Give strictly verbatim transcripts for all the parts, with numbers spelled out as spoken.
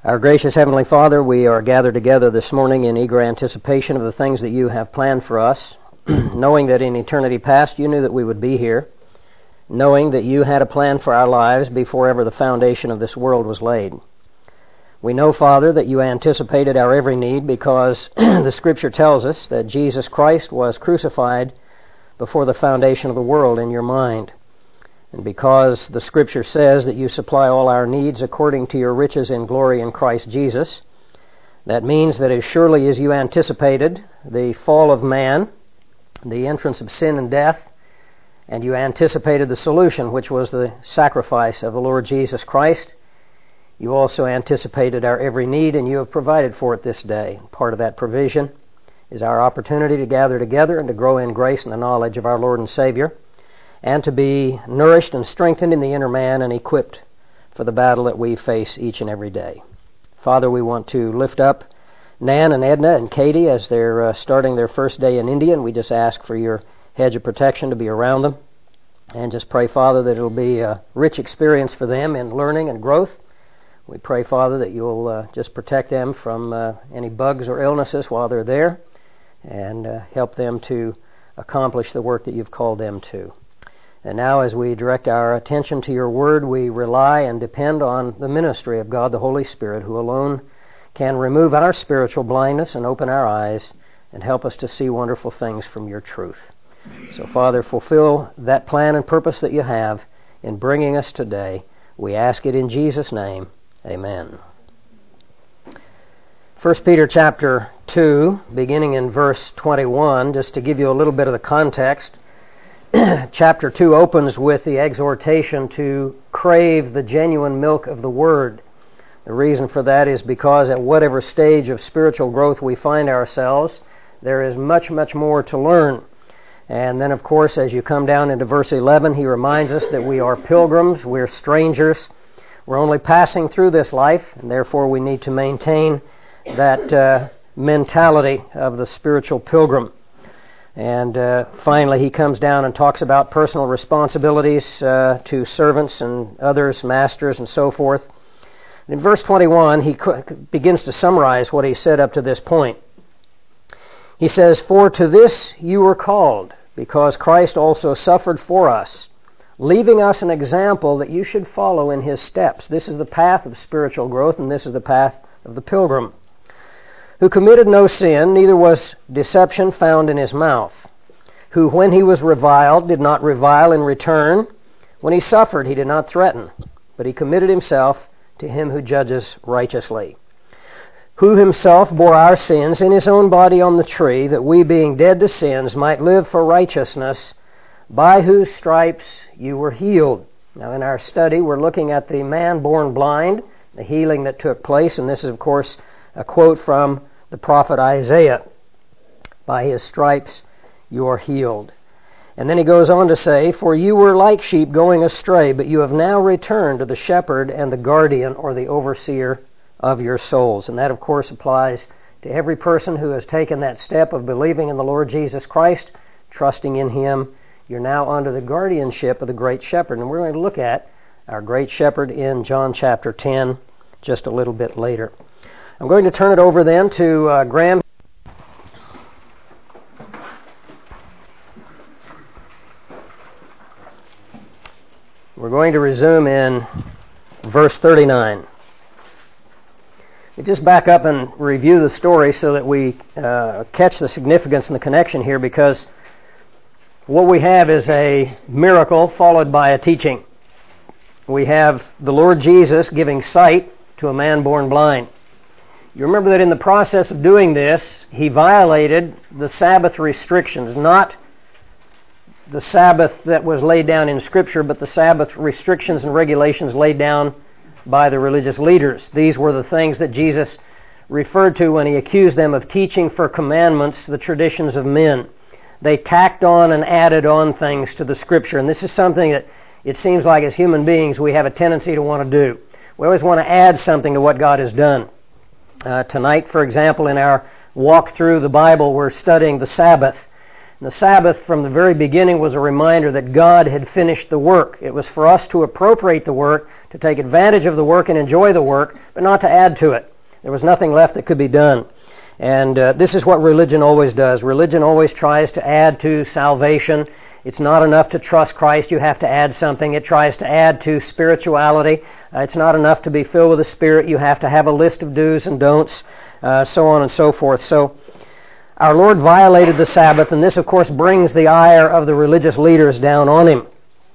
Our gracious Heavenly Father, we are gathered together this morning in eager anticipation of the things that you have planned for us, knowing that in eternity past you knew that we would be here, knowing that you had a plan for our lives before ever the foundation of this world was laid. We know, Father, that you anticipated our every need because the Scripture tells us that Jesus Christ was crucified before the foundation of the world in your mind. And because the Scripture says that you supply all our needs according to your riches in glory in Christ Jesus, that means that as surely as you anticipated the fall of man, the entrance of sin and death, and you anticipated the solution, which was the sacrifice of the Lord Jesus Christ, you also anticipated our every need, and you have provided for it this day. Part of that provision is our opportunity to gather together and to grow in grace and the knowledge of our Lord and Savior, and to be nourished and strengthened in the inner man and equipped for the battle that we face each and every day. Father, we want to lift up Nan and Edna and Katie as they're uh, starting their first day in India, and we just ask for your hedge of protection to be around them. And just pray, Father, that it'll be a rich experience for them in learning and growth. We pray, Father, that you'll uh, just protect them from uh, any bugs or illnesses while they're there, and uh, help them to accomplish the work that you've called them to. And now as we direct our attention to your word, we rely and depend on the ministry of God the Holy Spirit, who alone can remove our spiritual blindness and open our eyes and help us to see wonderful things from your truth. So, Father, fulfill that plan and purpose that you have in bringing us today. We ask it in Jesus' name. Amen. First Peter chapter two, beginning in verse twenty-one, just to give you a little bit of the context. Chapter two opens with the exhortation to crave the genuine milk of the Word. The reason for that is because at whatever stage of spiritual growth we find ourselves, there is much, much more to learn. And then, of course, as you come down into verse eleven, he reminds us that we are pilgrims, we're strangers, we're only passing through this life, and therefore we need to maintain that uh, mentality of the spiritual pilgrim. And uh, finally, he comes down and talks about personal responsibilities uh, to servants and others, masters, and so forth. In verse twenty-one, he begins to summarize what he said up to this point. He says, "For to this you were called, because Christ also suffered for us, leaving us an example that you should follow in his steps." This is the path of spiritual growth, and this is the path of the pilgrim. "Who committed no sin, neither was deception found in his mouth. Who, when he was reviled, did not revile in return. When he suffered, he did not threaten, but he committed himself to him who judges righteously. Who himself bore our sins in his own body on the tree, that we, being dead to sins, might live for righteousness, by whose stripes you were healed." Now, in our study, we're looking at the man born blind, the healing that took place, and this is, of course, a quote from the prophet Isaiah. "By his stripes you are healed." And then he goes on to say, "For you were like sheep going astray, but you have now returned to the shepherd and the guardian," or the overseer, "of your souls." And that, of course, applies to every person who has taken that step of believing in the Lord Jesus Christ, trusting in him. You're now under the guardianship of the great shepherd. And we're going to look at our great shepherd in John chapter ten just a little bit later. I'm going to turn it over then to uh, Graham. We're going to resume in verse thirty-nine. We just back up and review the story so that we uh, catch the significance and the connection here, because what we have is a miracle followed by a teaching. We have the Lord Jesus giving sight to a man born blind. You remember that in the process of doing this, he violated the Sabbath restrictions, not the Sabbath that was laid down in Scripture, but the Sabbath restrictions and regulations laid down by the religious leaders. These were the things that Jesus referred to when he accused them of teaching for commandments the traditions of men. They tacked on and added on things to the Scripture, and this is something that it seems like as human beings we have a tendency to want to do. We always want to add something to what God has done. Uh, tonight, for example, in our walk through the Bible, we're studying the Sabbath. And the Sabbath, from the very beginning, was a reminder that God had finished the work. It was for us to appropriate the work, to to take advantage of the work and enjoy the work, but not to add to it. There was nothing left that could be done. And uh, this is what religion always does. Religion always tries to add to salvation. It's not enough to trust Christ. You have to add something. It tries to add to spirituality. Uh, it's not enough to be filled with the Spirit. You have to have a list of do's and don'ts, uh, so on and so forth. So our Lord violated the Sabbath, and this, of course, brings the ire of the religious leaders down on Him.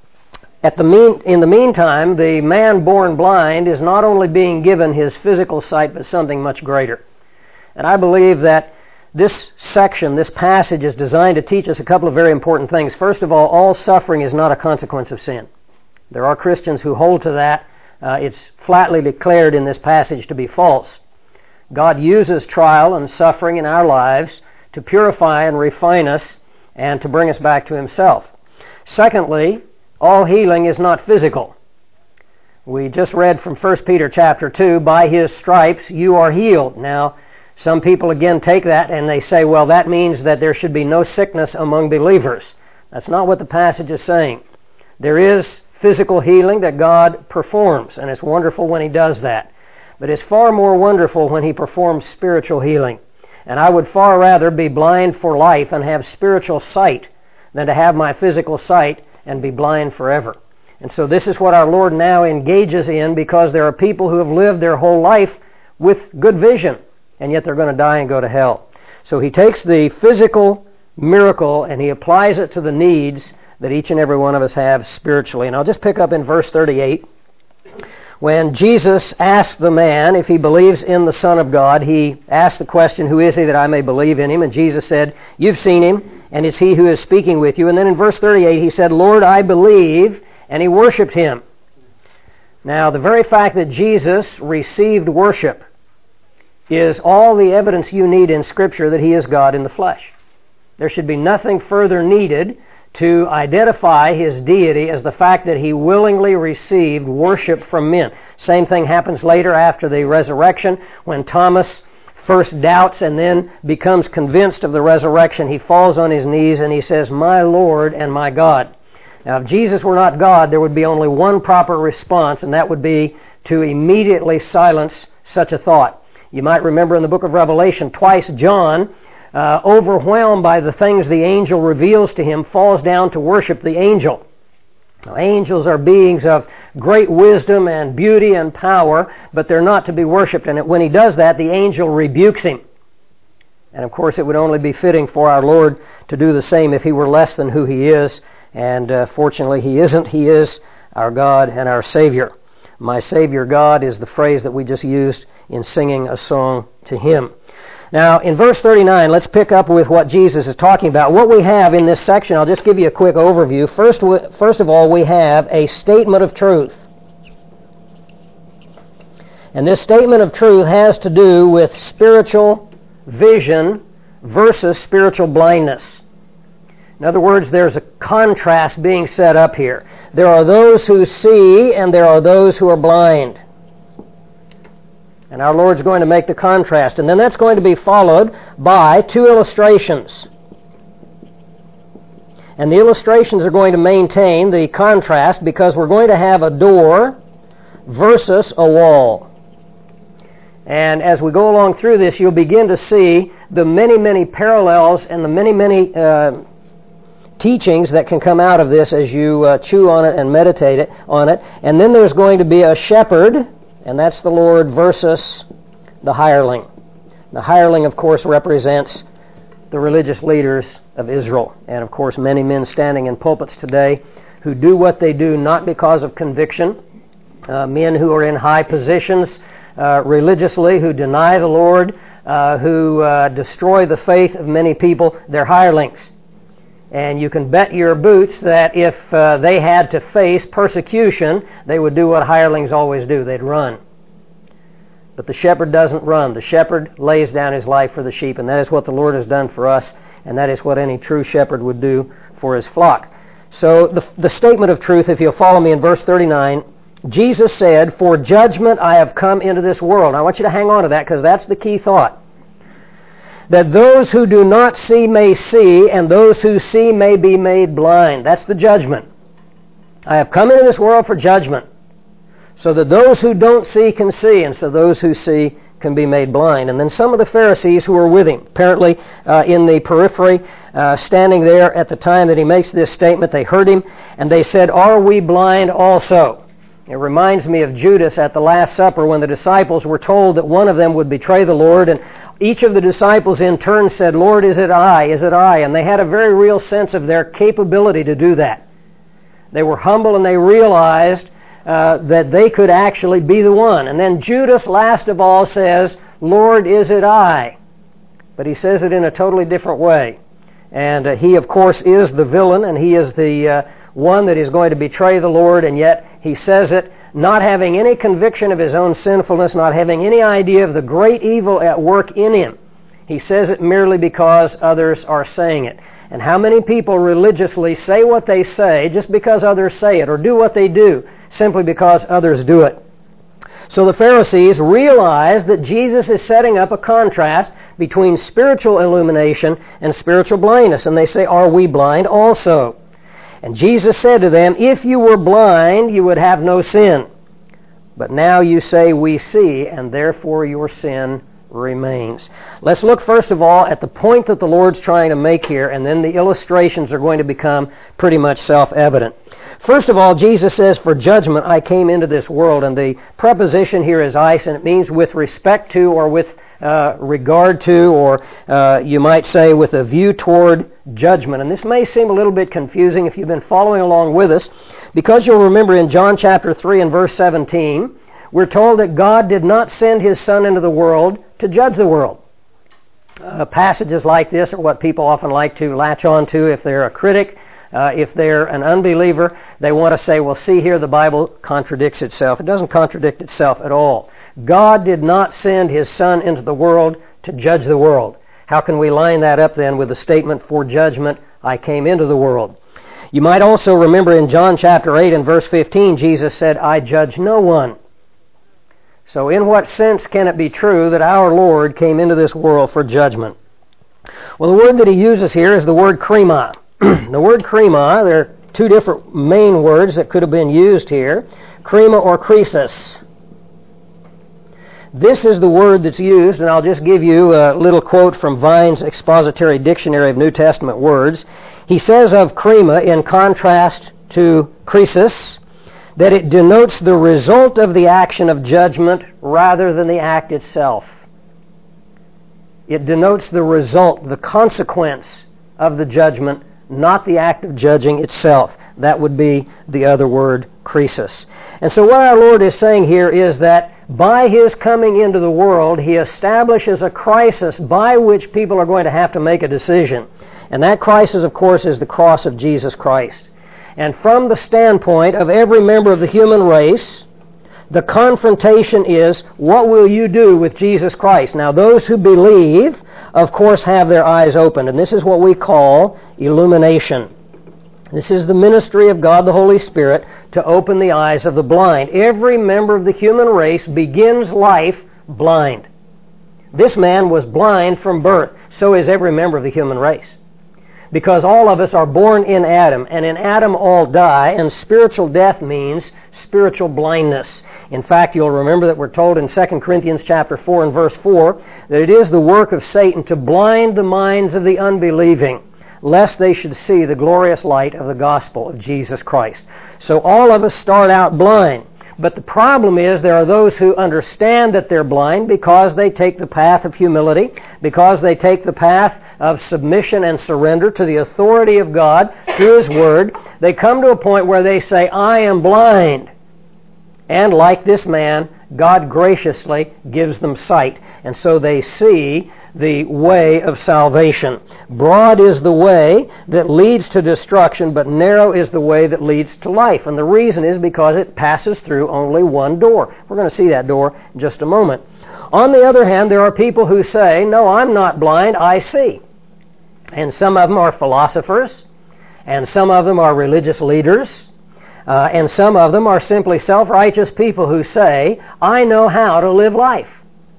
At the mean, in the meantime, the man born blind is not only being given his physical sight, but something much greater. And I believe that this section, this passage, is designed to teach us a couple of very important things. First of all, all suffering is not a consequence of sin. There are Christians who hold to that. Uh, it's flatly declared in this passage to be false. God uses trial and suffering in our lives to purify and refine us and to bring us back to Himself. Secondly, all healing is not physical. We just read from First Peter chapter two, by His stripes you are healed. Now, some people again take that and they say, well, that means that there should be no sickness among believers. That's not what the passage is saying. There is physical healing that God performs, and it's wonderful when He does that. But it's far more wonderful when He performs spiritual healing. And I would far rather be blind for life and have spiritual sight than to have my physical sight and be blind forever. And so this is what our Lord now engages in, because there are people who have lived their whole life with good vision, and yet they're going to die and go to hell. So He takes the physical miracle and He applies it to the needs that each and every one of us have spiritually. And I'll just pick up in verse thirty-eight. When Jesus asked the man if he believes in the Son of God, He asked the question, who is He that I may believe in Him? And Jesus said, you've seen Him, and it's He who is speaking with you. And then in verse thirty-eight, He said, Lord, I believe, and he worshipped Him. Now, the very fact that Jesus received worship is all the evidence you need in Scripture that He is God in the flesh. There should be nothing further needed to identify His deity as the fact that He willingly received worship from men. Same thing happens later after the resurrection, when Thomas first doubts and then becomes convinced of the resurrection. He falls on his knees and he says, my Lord and my God. Now, if Jesus were not God, there would be only one proper response, and that would be to immediately silence such a thought. You might remember in the book of Revelation, twice John, Uh, overwhelmed by the things the angel reveals to him, falls down to worship the angel. Now, angels are beings of great wisdom and beauty and power, but they're not to be worshipped. And when he does that, the angel rebukes him. And of course, it would only be fitting for our Lord to do the same if He were less than who He is. And uh, fortunately, He isn't. He is our God and our Savior. My Savior God is the phrase that we just used in singing a song to Him. Now, in verse thirty-nine, let's pick up with what Jesus is talking about. What we have in this section, I'll just give you a quick overview. First, first of all, we have a statement of truth. And this statement of truth has to do with spiritual vision versus spiritual blindness. In other words, there's a contrast being set up here. There are those who see, and there are those who are blind. And our Lord's going to make the contrast. And then that's going to be followed by two illustrations. And the illustrations are going to maintain the contrast, because we're going to have a door versus a wall. And as we go along through this, you'll begin to see the many, many parallels and the many, many uh, teachings that can come out of this as you uh, chew on it and meditate it, on it. And then there's going to be a shepherd, and that's the Lord, versus the hireling. The hireling, of course, represents the religious leaders of Israel. And, of course, many men standing in pulpits today who do what they do not because of conviction. Uh, men who are in high positions uh, religiously, who deny the Lord, uh, who uh, destroy the faith of many people, they're hirelings. And you can bet your boots that if uh, they had to face persecution, they would do what hirelings always do. They'd run. But the shepherd doesn't run. The shepherd lays down his life for the sheep, and that is what the Lord has done for us, and that is what any true shepherd would do for his flock. So the, the statement of truth, if you'll follow me in verse thirty-nine, Jesus said, for judgment I have come into this world. Now, I want you to hang on to that, because that's the key thought. That those who do not see may see, and those who see may be made blind. That's the judgment. I have come into this world for judgment, so that those who don't see can see, and so those who see can be made blind. And then some of the Pharisees who were with him, apparently uh, in the periphery, uh, standing there at the time that he makes this statement, they heard him, and they said, "Are we blind also?" It reminds me of Judas at the Last Supper when the disciples were told that one of them would betray the Lord, and each of the disciples in turn said, "Lord, is it I? Is it I?" And they had a very real sense of their capability to do that. They were humble and they realized uh, that they could actually be the one. And then Judas, last of all, says, "Lord, is it I?" But he says it in a totally different way. And uh, he, of course, is the villain, and he is the uh, one that is going to betray the Lord, and yet he says it not having any conviction of his own sinfulness, not having any idea of the great evil at work in him. He says it merely because others are saying it. And how many people religiously say what they say just because others say it, or do what they do simply because others do it? So the Pharisees realize that Jesus is setting up a contrast between spiritual illumination and spiritual blindness, and they say, "Are we blind also?" And Jesus said to them, "If you were blind, you would have no sin. But now you say, 'We see,' and therefore your sin remains." Let's look first of all at the point that the Lord's trying to make here, and then the illustrations are going to become pretty much self-evident. First of all, Jesus says, "For judgment I came into this world," and the preposition here is eis, and it means with respect to, or with uh, regard to, or uh, you might say with a view toward judgment. And this may seem a little bit confusing if you've been following along with us, because you'll remember in John chapter three and verse seventeen, we're told that God did not send His Son into the world to judge the world. Uh, passages like this are what people often like to latch on to if they're a critic. Uh, if they're an unbeliever, they want to say, well, see here, the Bible contradicts itself. It doesn't contradict itself at all. God did not send His Son into the world to judge the world. How can we line that up then with the statement, "For judgment I came into the world"? You might also remember in John chapter eight and verse fifteen, Jesus said, "I judge no one." So in what sense can it be true that our Lord came into this world for judgment? Well, the word that He uses here is the word krima. The word krima, there are two different main words that could have been used here, krima or krisis. This is the word that's used, and I'll just give you a little quote from Vine's Expository Dictionary of New Testament Words. He says of krima, in contrast to krisis, that it denotes the result of the action of judgment rather than the act itself. It denotes the result, the consequence of the judgment, not the act of judging itself. That would be the other word, krisis. And so what our Lord is saying here is that by His coming into the world, He establishes a crisis by which people are going to have to make a decision. And that crisis, of course, is the cross of Jesus Christ. And from the standpoint of every member of the human race, the confrontation is, what will you do with Jesus Christ? Now, those who believe, of course, have their eyes opened. And this is what we call illumination. This is the ministry of God the Holy Spirit to open the eyes of the blind. Every member of the human race begins life blind. This man was blind from birth. So is every member of the human race. Because all of us are born in Adam, and in Adam all die, and spiritual death means spiritual blindness. In fact, you'll remember that we're told in Second Corinthians chapter four and verse four that it is the work of Satan to blind the minds of the unbelieving, lest they should see the glorious light of the gospel of Jesus Christ. So all of us start out blind. But the problem is there are those who understand that they're blind because they take the path of humility, because they take the path of submission and surrender to the authority of God through His Word. They come to a point where they say, I am blind. And like this man, God graciously gives them sight. And so they see the way of salvation. Broad is the way that leads to destruction, but narrow is the way that leads to life. And the reason is because it passes through only one door. We're going to see that door in just a moment. On the other hand, there are people who say, no, I'm not blind, I see. And some of them are philosophers, and some of them are religious leaders, uh, and some of them are simply self-righteous people who say, I know how to live life.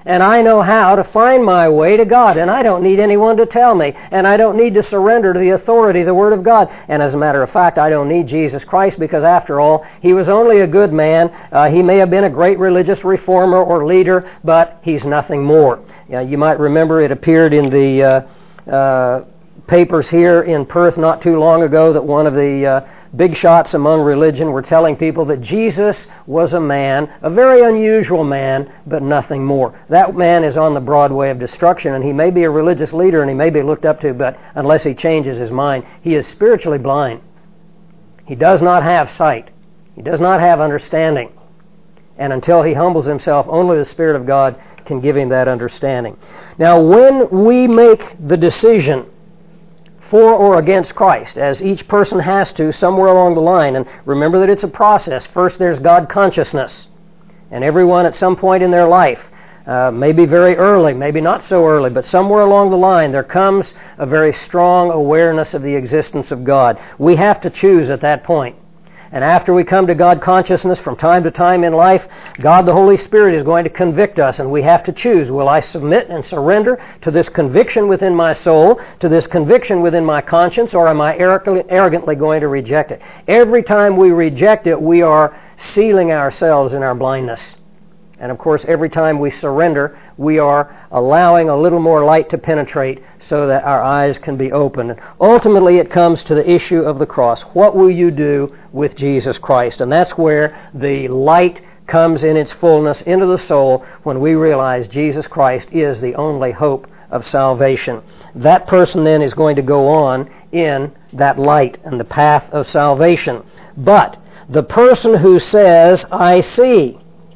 And I know how to find my way to God, and I don't need anyone to tell me, and I don't need to surrender to the authority of the Word of God. And as a matter of fact, I don't need Jesus Christ because, after all, He was only a good man. Uh, he may have been a great religious reformer or leader, but He's nothing more. You know, you might remember it appeared in the uh, uh, papers here in Perth not too long ago that one of the uh, big shots among religion were telling people that Jesus was a man, a very unusual man, but nothing more. That man is on the broad way of destruction, and he may be a religious leader and he may be looked up to, but unless he changes his mind, he is spiritually blind. He does not have sight. He does not have understanding. And until he humbles himself, only the Spirit of God can give him that understanding. Now, when we make the decision for or against Christ, as each person has to somewhere along the line. And remember that it's a process. First, there's God consciousness. And everyone at some point in their life, uh, maybe very early, maybe not so early, but somewhere along the line, there comes a very strong awareness of the existence of God. We have to choose at that point. And after we come to God consciousness from time to time in life, God the Holy Spirit is going to convict us, and we have to choose. Will I submit and surrender to this conviction within my soul, to this conviction within my conscience, or am I arrogantly going to reject it? Every time we reject it, we are sealing ourselves in our blindness. And of course, every time we surrender, we are allowing a little more light to penetrate so that our eyes can be opened. Ultimately, it comes to the issue of the cross. What will you do with Jesus Christ? And that's where the light comes in its fullness into the soul when we realize Jesus Christ is the only hope of salvation. That person then is going to go on in that light and the path of salvation. But the person who says, I see,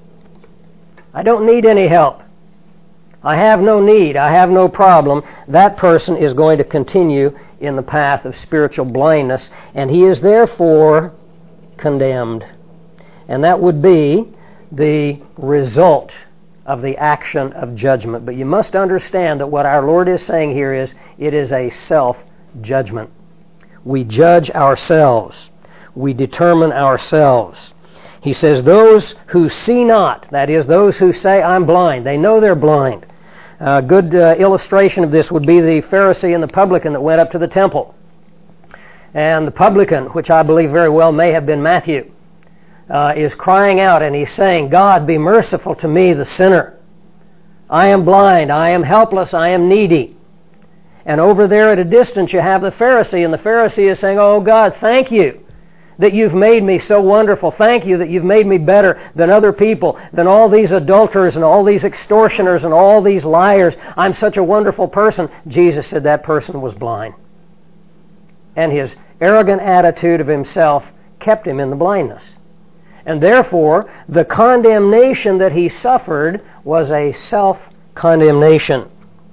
I don't need any help, I have no need, I have no problem, that person is going to continue in the path of spiritual blindness, and he is therefore condemned. And that would be the result of the action of judgment. But you must understand that what our Lord is saying here is, it is a self-judgment. We judge ourselves. We determine ourselves. He says, those who see not, that is, those who say, I'm blind, they know they're blind. A good uh, illustration of this would be the Pharisee and the publican that went up to the temple. And the publican, which I believe very well may have been Matthew, uh, is crying out and he's saying, God, be merciful to me, the sinner. I am blind, I am helpless, I am needy. And over there at a distance you have the Pharisee, and the Pharisee is saying, oh God, thank you that you've made me so wonderful. Thank you that you've made me better than other people, than all these adulterers and all these extortioners and all these liars. I'm such a wonderful person. Jesus said that person was blind. And his arrogant attitude of himself kept him in the blindness. And therefore, the condemnation that he suffered was a self-condemnation.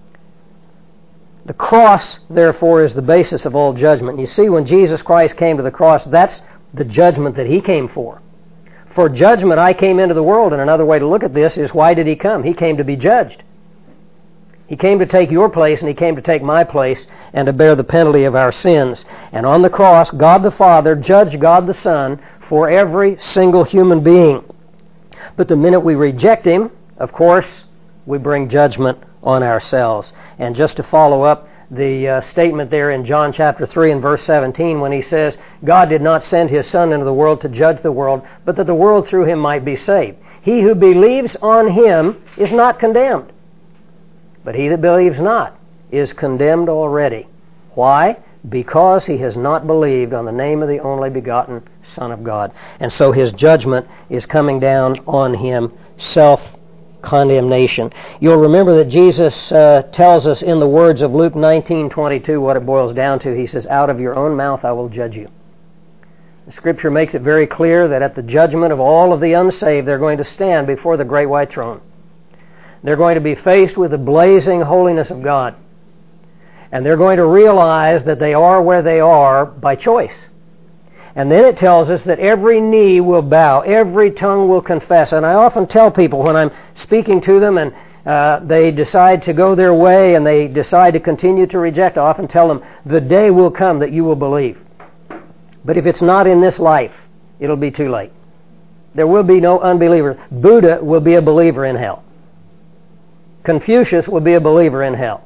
The cross, therefore, is the basis of all judgment. You see, when Jesus Christ came to the cross, that's the judgment that he came for. For judgment, I came into the world, and another way to look at this is, why did he come? He came to be judged. He came to take your place, and he came to take my place, and to bear the penalty of our sins. And on the cross, God the Father judged God the Son for every single human being. But the minute we reject him, of course, we bring judgment on ourselves. And just to follow up the uh, statement there in John chapter three and verse seventeen, when he says, God did not send his Son into the world to judge the world, but that the world through him might be saved. He who believes on him is not condemned, but he that believes not is condemned already. Why? Because he has not believed on the name of the only begotten Son of God. And so his judgment is coming down on him, self-condemnation. You'll remember that Jesus uh, tells us in the words of Luke nineteen twenty-two what it boils down to. He says, out of your own mouth I will judge you. The Scripture makes it very clear that at the judgment of all of the unsaved, they're going to stand before the great white throne. They're going to be faced with the blazing holiness of God. And they're going to realize that they are where they are by choice. And then it tells us that every knee will bow, every tongue will confess. And I often tell people when I'm speaking to them and uh, they decide to go their way and they decide to continue to reject, I often tell them, the day will come that you will believe. But if it's not in this life, it'll be too late. There will be no unbeliever. Buddha will be a believer in hell. Confucius would be a believer in hell.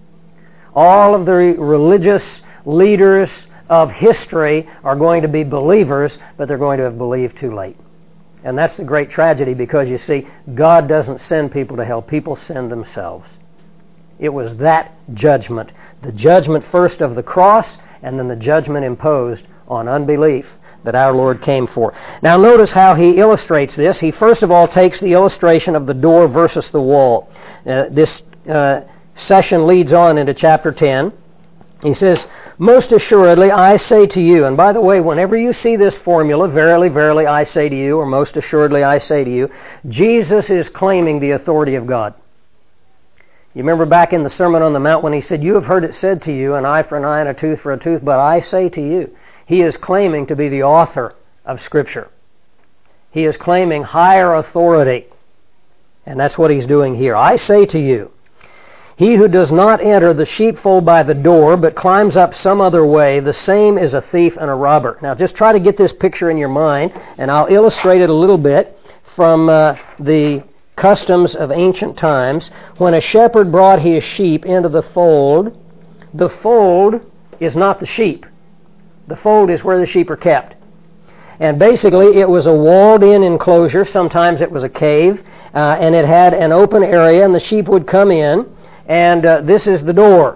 All of the religious leaders of history are going to be believers, but they're going to have believed too late. And that's the great tragedy, because you see, God doesn't send people to hell. People send themselves. It was that judgment. The judgment first of the cross, and then the judgment imposed on unbelief that our Lord came for. Now notice how he illustrates this. He first of all takes the illustration of the door versus the wall. Uh, this uh, session leads on into chapter ten. He says, "Most assuredly I say to you," and by the way, whenever you see this formula, "verily, verily I say to you," or "most assuredly I say to you," Jesus is claiming the authority of God. You remember back in the Sermon on the Mount when he said, "You have heard it said to you, an eye for an eye and a tooth for a tooth, but I say to you." He is claiming to be the author of Scripture. He is claiming higher authority. And that's what he's doing here. "I say to you, he who does not enter the sheepfold by the door, but climbs up some other way, the same is a thief and a robber." Now just try to get this picture in your mind, and I'll illustrate it a little bit from uh, the customs of ancient times. When a shepherd brought his sheep into the fold, the fold is not the sheep. The fold is where the sheep are kept. And basically it was a walled-in enclosure. Sometimes it was a cave, uh, and it had an open area, and the sheep would come in, and uh, this is the door.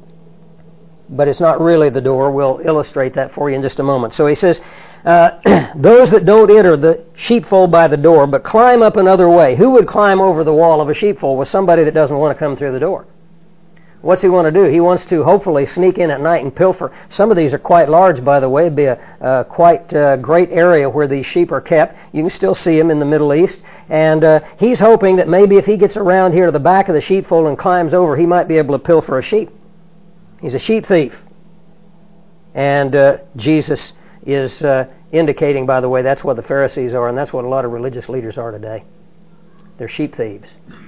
But it's not really the door. We'll illustrate that for you in just a moment. So he says, uh, those that don't enter the sheepfold by the door, but climb up another way. Who would climb over the wall of a sheepfold? Well, somebody that doesn't want to come through the door. What's he want to do? He wants to hopefully sneak in at night and pilfer. Some of these are quite large, by the way. It'd be a uh, quite uh, great area where these sheep are kept. You can still see them in the Middle East. And uh, he's hoping that maybe if he gets around here to the back of the sheepfold and climbs over, he might be able to pilfer a sheep. He's a sheep thief. And uh, Jesus is uh, indicating, by the way, that's what the Pharisees are, and that's what a lot of religious leaders are today. They're sheep thieves.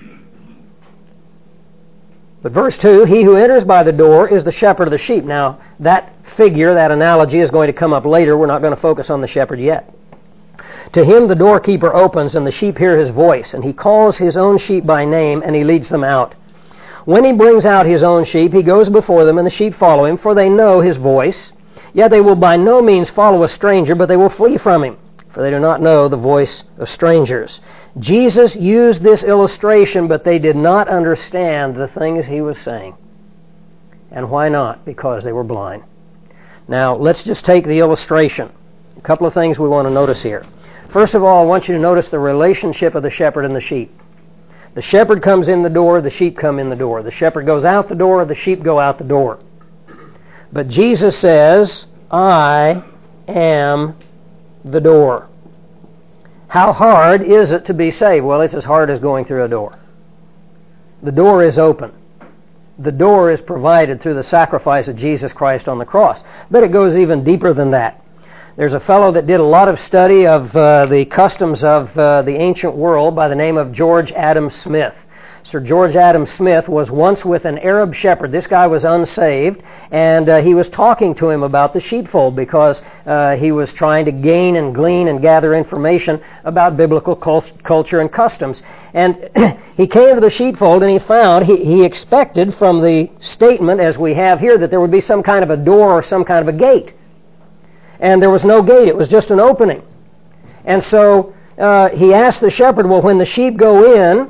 But verse two, "He who enters by the door is the shepherd of the sheep." Now, that figure, that analogy is going to come up later. We're not going to focus on the shepherd yet. "To him the doorkeeper opens, and the sheep hear his voice, and he calls his own sheep by name, and he leads them out. When he brings out his own sheep, he goes before them, and the sheep follow him, for they know his voice. Yet they will by no means follow a stranger, but they will flee from him, for they do not know the voice of strangers." Jesus used this illustration, but they did not understand the things he was saying. And why not? Because they were blind. Now, let's just take the illustration. A couple of things we want to notice here. First of all, I want you to notice the relationship of the shepherd and the sheep. The shepherd comes in the door, the sheep come in the door. The shepherd goes out the door, the sheep go out the door. But Jesus says, "I am the door." How hard is it to be saved? Well, it's as hard as going through a door. The door is open. The door is provided through the sacrifice of Jesus Christ on the cross. But it goes even deeper than that. There's a fellow that did a lot of study of uh, the customs of uh, the ancient world by the name of George Adam Smith. Sir George Adam Smith was once with an Arab shepherd. This guy was unsaved, and uh, he was talking to him about the sheepfold because uh, he was trying to gain and glean and gather information about biblical cult- culture and customs. And he came to the sheepfold, and he found, he, he expected from the statement as we have here, that there would be some kind of a door or some kind of a gate. And there was no gate. It was just an opening. And so uh, he asked the shepherd, well, when the sheep go in,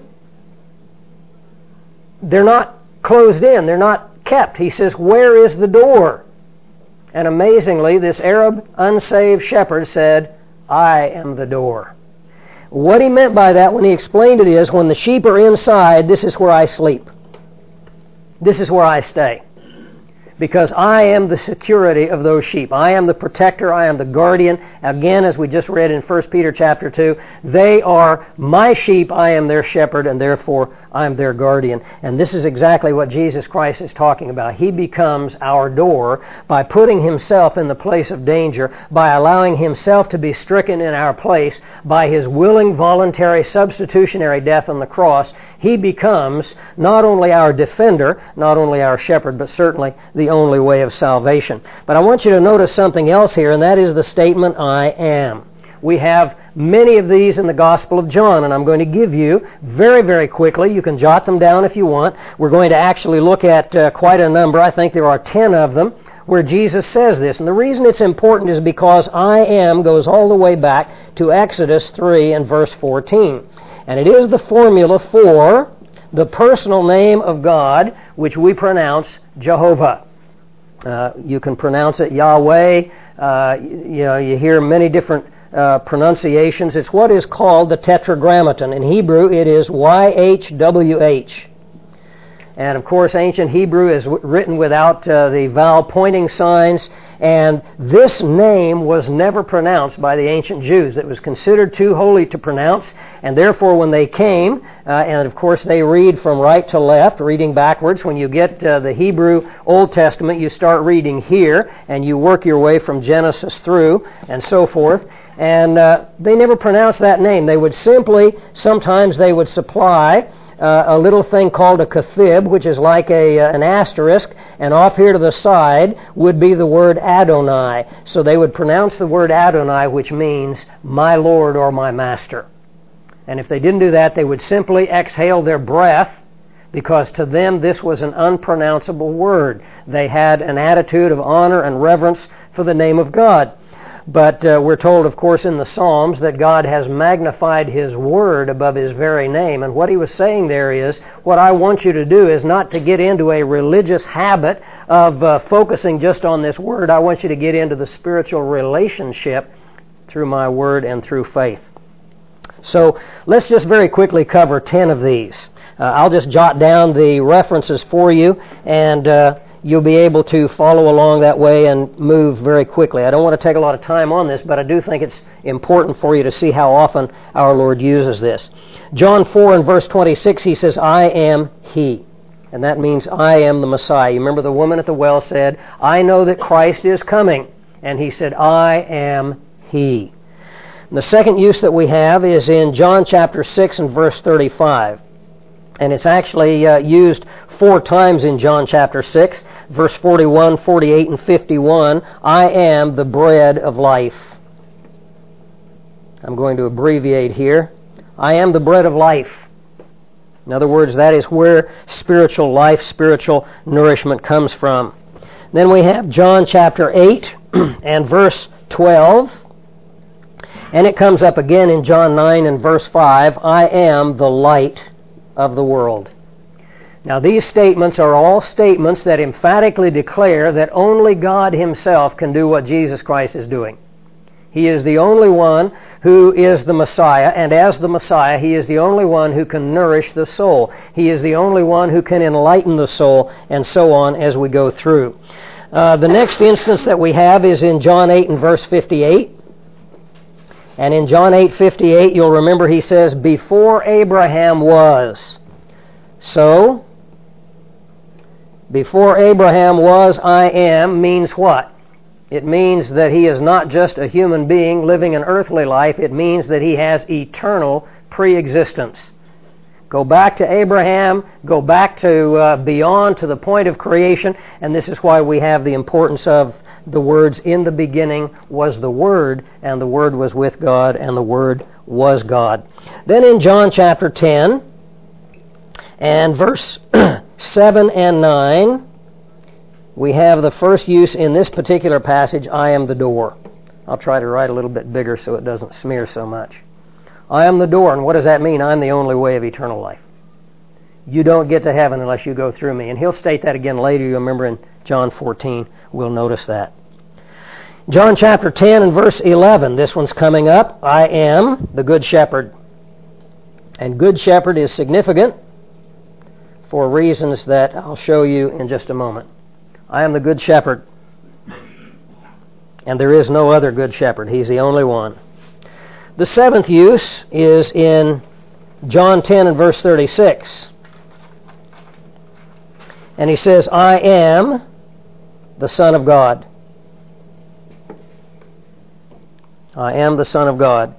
they're not closed in. They're not kept. He says, where is the door? And amazingly, this Arab unsaved shepherd said, I am the door. What he meant by that when he explained it is, when the sheep are inside, this is where I sleep. This is where I stay. Because I am the security of those sheep. I am the protector. I am the guardian. Again, as we just read in First Peter chapter two, they are my sheep. I am their shepherd, and therefore I am their guardian. And this is exactly what Jesus Christ is talking about. He becomes our door by putting himself in the place of danger, by allowing himself to be stricken in our place, by his willing, voluntary, substitutionary death on the cross. He becomes not only our defender, not only our shepherd, but certainly the only way of salvation. But I want you to notice something else here, and that is the statement, I am. We have many of these in the Gospel of John, and I'm going to give you very, very quickly. You can jot them down if you want. We're going to actually look at uh, quite a number. I think there are ten of them where Jesus says this. And the reason it's important is because I am goes all the way back to Exodus three and verse fourteen. And it is the formula for the personal name of God, which we pronounce Jehovah. Uh, you can pronounce it Yahweh. Uh, you, you know, you hear many different uh, pronunciations. It's what is called the Tetragrammaton. In Hebrew, it is Y H W H. And of course, ancient Hebrew is w- written without uh, the vowel pointing signs. And this name was never pronounced by the ancient Jews. It was considered too holy to pronounce, and therefore when they came, uh, and of course they read from right to left, reading backwards. When you get uh, the Hebrew Old Testament, you start reading here, and you work your way from Genesis through, and so forth. And uh, they never pronounced that name. They would simply, sometimes they would supply Uh, a little thing called a kathib, which is like a uh, an asterisk, and off here to the side would be the word Adonai. So they would pronounce the word Adonai, which means my Lord or my Master. And if they didn't do that, they would simply exhale their breath, because to them this was an unpronounceable word. They had an attitude of honor and reverence for the name of God. But uh, we're told, of course, in the Psalms that God has magnified His Word above His very name. And what He was saying there is, what I want you to do is not to get into a religious habit of uh, focusing just on this Word. I want you to get into the spiritual relationship through my Word and through faith. So let's just very quickly cover ten of these. Uh, I'll just jot down the references for you, and uh, you'll be able to follow along that way and move very quickly. I don't want to take a lot of time on this, but I do think it's important for you to see how often our Lord uses this. John four and verse twenty-six, He says, I am He. And that means I am the Messiah. You remember the woman at the well said, I know that Christ is coming. And He said, I am He. And the second use that we have is in John chapter six and verse thirty-five. And it's actually uh, used four times in John chapter six, verse forty-one, forty-eight, and fifty-one. I am the bread of life. I'm going to abbreviate here. I am the bread of life. In other words, that is where spiritual life, spiritual nourishment comes from. Then we have John chapter eight and verse twelve. And it comes up again in John nine and verse five. I am the light of the world. Now, these statements are all statements that emphatically declare that only God Himself can do what Jesus Christ is doing. He is the only one who is the Messiah, and as the Messiah, He is the only one who can nourish the soul. He is the only one who can enlighten the soul, and so on as we go through. Uh, the next instance that we have is in John eight and verse fifty-eight. And in John eight fifty-eight, you'll remember He says, before Abraham was. So, before Abraham was, I am, means what? It means that He is not just a human being living an earthly life. It means that He has eternal pre-existence. Go back to Abraham, go back to uh, beyond to the point of creation, and this is why we have the importance of the words, in the beginning was the Word, and the Word was with God, and the Word was God. Then in John chapter ten, and verse seven and nine, we have the first use in this particular passage, I am the door. I'll try to write a little bit bigger so it doesn't smear so much. I am the door, and what does that mean? I'm the only way of eternal life. You don't get to heaven unless you go through me. And He'll state that again later. You remember in John fourteen, we'll notice that. John chapter ten and verse eleven, this one's coming up. I am the good shepherd. And good shepherd is significant for reasons that I'll show you in just a moment. I am the good shepherd. And there is no other good shepherd. He's the only one. The seventh use is in John ten and verse thirty-six. And He says, I am the Son of God. I am the Son of God.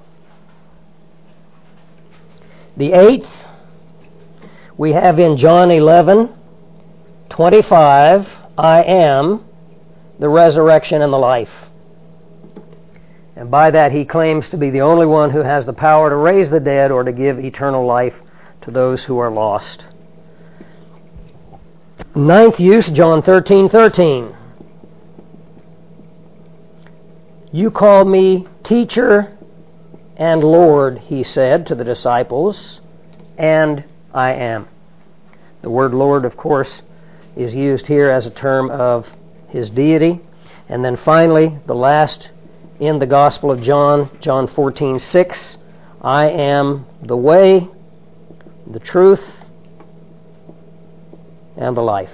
The eighth, we have in John eleven, twenty-five, I am the resurrection and the life. And by that he claims to be the only one who has the power to raise the dead or to give eternal life to those who are lost. Ninth use, John thirteen thirteen. You call me teacher and Lord, he said to the disciples, and I am. The word Lord, of course, is used here as a term of his deity. And then finally, the last in the Gospel of John, John fourteen six, I am the way, the truth, and the life.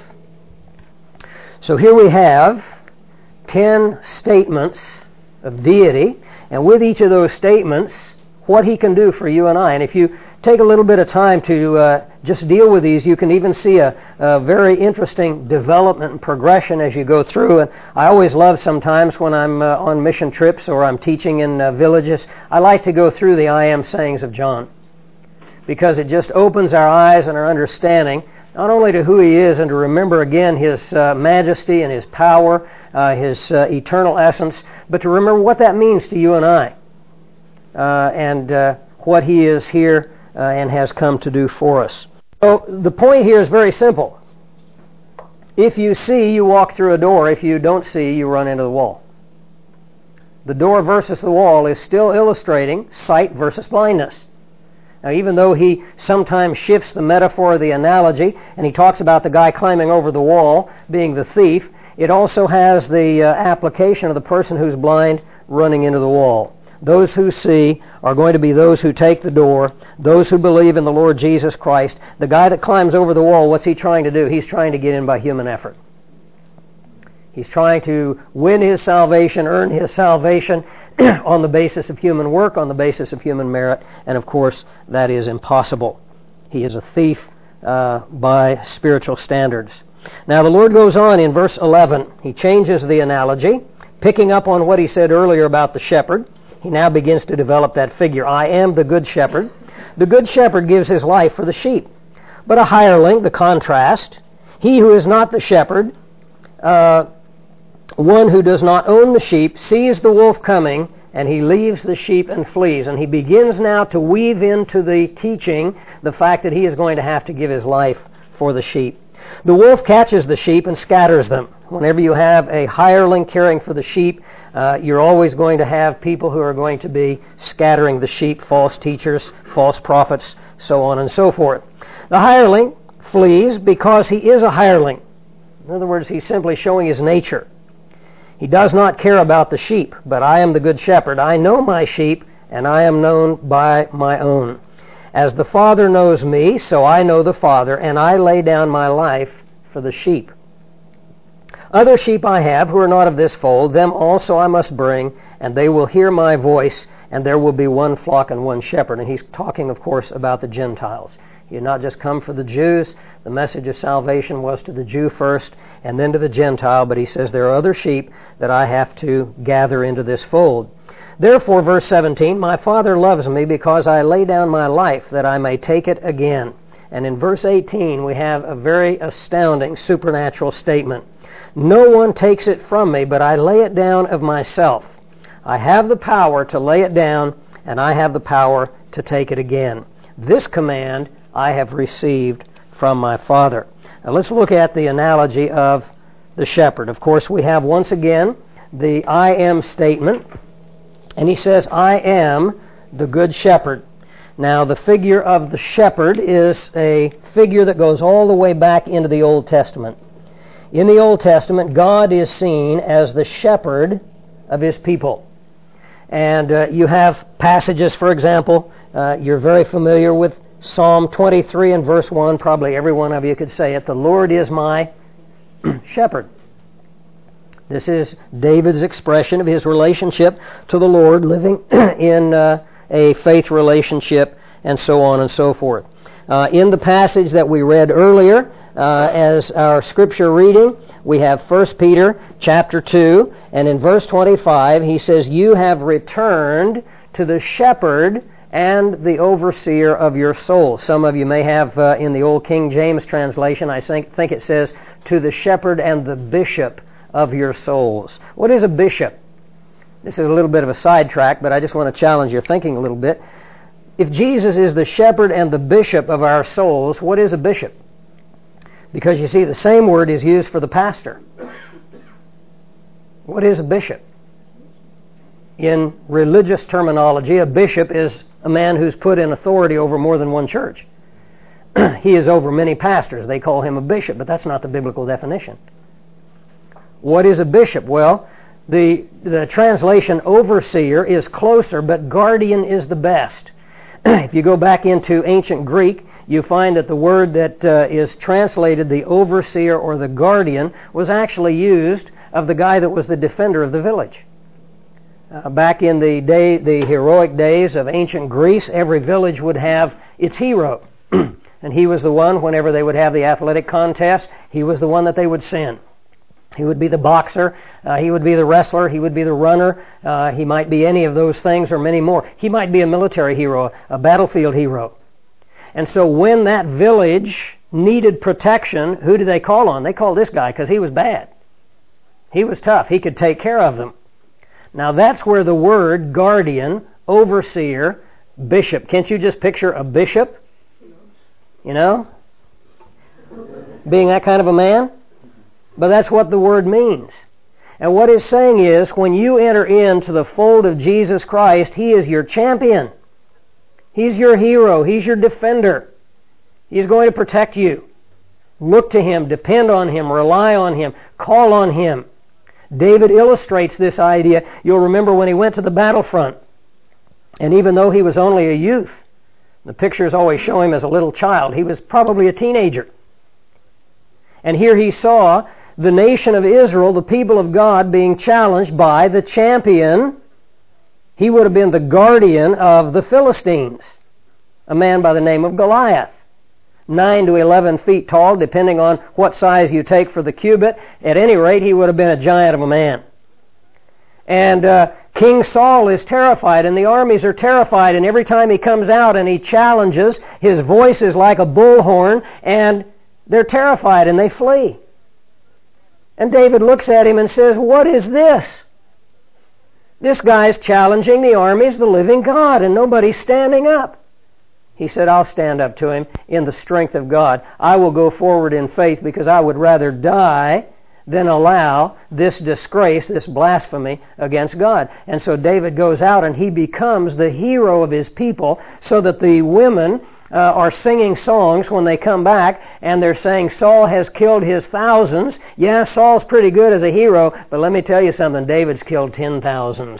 So here we have ten statements of deity, and with each of those statements, what he can do for you and I. And if you take a little bit of time to uh, just deal with these, you can even see a, a very interesting development and progression as you go through. And I always love sometimes when I'm uh, on mission trips or I'm teaching in uh, villages, I like to go through the I am sayings of John, because it just opens our eyes and our understanding, not only to who he is and to remember again his uh, majesty and his power, uh, his uh, eternal essence, but to remember what that means to you and I, uh, and uh, what he is here uh, and has come to do for us. So the point here is very simple. If you see, you walk through a door. If you don't see, you run into the wall. The door versus the wall is still illustrating sight versus blindness. Now, even though he sometimes shifts the metaphor, the analogy, and he talks about the guy climbing over the wall being the thief, it also has the uh, application of the person who's blind running into the wall. Those who see are going to be those who take the door, those who believe in the Lord Jesus Christ. The guy that climbs over the wall, what's he trying to do? He's trying to get in by human effort. He's trying to win his salvation, earn his salvation on the basis of human work, on the basis of human merit, and of course that is impossible. He is a thief uh, by spiritual standards. Now the Lord goes on in verse eleven. He changes the analogy, picking up on what he said earlier about the shepherd. He now begins to develop that figure. I am the good shepherd. The good shepherd gives his life for the sheep. But a hireling, the contrast, he who is not the shepherd, uh, one who does not own the sheep, sees the wolf coming, and he leaves the sheep and flees. And he begins now to weave into the teaching the fact that he is going to have to give his life for the sheep. The wolf catches the sheep and scatters them. Whenever you have a hireling caring for the sheep, uh, you're always going to have people who are going to be scattering the sheep, false teachers, false prophets, so on and so forth. The hireling flees because he is a hireling. In other words, he's simply showing his nature. He does not care about the sheep, but I am the good shepherd. I know my sheep, and I am known by my own. As the Father knows me, so I know the Father, and I lay down my life for the sheep. Other sheep I have who are not of this fold, them also I must bring, and they will hear my voice, and there will be one flock and one shepherd. And he's talking, of course, about the Gentiles. He had not just come for the Jews. The message of salvation was to the Jew first, and then to the Gentile, but he says there are other sheep that I have to gather into this fold. Therefore, verse seventeen, my Father loves me because I lay down my life that I may take it again. And in verse eighteen, we have a very astounding supernatural statement. No one takes it from me, but I lay it down of myself. I have the power to lay it down, and I have the power to take it again. This command I have received from my Father. Now let's look at the analogy of the shepherd. Of course, we have once again the I am statement. And he says, I am the good shepherd. Now, the figure of the shepherd is a figure that goes all the way back into the Old Testament. In the Old Testament, God is seen as the shepherd of his people. And uh, you have passages, for example, uh, you're very familiar with Psalm twenty-three and verse one. Probably every one of you could say it. The Lord is my shepherd. This is David's expression of his relationship to the Lord, living in uh, a faith relationship, and so on and so forth. Uh, in the passage that we read earlier, uh, as our scripture reading, we have First Peter chapter two, and in verse twenty-five, he says, you have returned to the shepherd and the overseer of your soul. Some of you may have uh, in the old King James translation, I think, think it says, to the shepherd and the bishop of your souls. What is a bishop? This is a little bit of a sidetrack, but I just want to challenge your thinking a little bit. If Jesus is the shepherd and the bishop of our souls, what is a bishop? Because you see, the same word is used for the pastor. What is a bishop? In religious terminology, a bishop is a man who's put in authority over more than one church. He is over many pastors. They call him a bishop, but that's not the biblical definition. What is a bishop? Well, the, the translation overseer is closer, but guardian is the best. If you go back into ancient Greek, you find that the word that uh, is translated the overseer or the guardian was actually used of the guy that was the defender of the village. Uh, back in the day, the heroic days of ancient Greece, every village would have its hero. And he was the one, whenever they would have the athletic contest, he was the one that they would send. He would be the boxer, uh, he would be the wrestler, he would be the runner, uh, he might be any of those things or many more. He might be a military hero, a battlefield hero. And so when that village needed protection, who did they call on? They called this guy because he was bad. He was tough. He could take care of them. Now that's where the word guardian, overseer, bishop. Can't you just picture a bishop? You know? Being that kind of a man? But that's what the word means. And what it's saying is, when you enter into the fold of Jesus Christ, He is your champion. He's your hero. He's your defender. He's going to protect you. Look to Him, depend on Him, rely on Him, call on Him. David illustrates this idea. You'll remember when he went to the battlefront, and even though he was only a youth, the pictures always show him as a little child. He was probably a teenager. And here he saw the nation of Israel, the people of God, being challenged by the champion. He would have been the guardian of the Philistines, a man by the name of Goliath. nine to eleven feet tall, depending on what size you take for the cubit. At any rate, he would have been a giant of a man. And uh, King Saul is terrified, and the armies are terrified, and every time he comes out and he challenges, his voice is like a bullhorn, and they're terrified and they flee. And David looks at him and says, "What is this? This guy's challenging the armies of the living God, and nobody's standing up." He said, "I'll stand up to him in the strength of God. I will go forward in faith because I would rather die than allow this disgrace, this blasphemy against God." And so David goes out and he becomes the hero of his people, so that the women uh, are singing songs when they come back, and they're saying, "Saul has killed his thousands." Yeah, Saul's pretty good as a hero, but let me tell you something, David's killed ten thousands.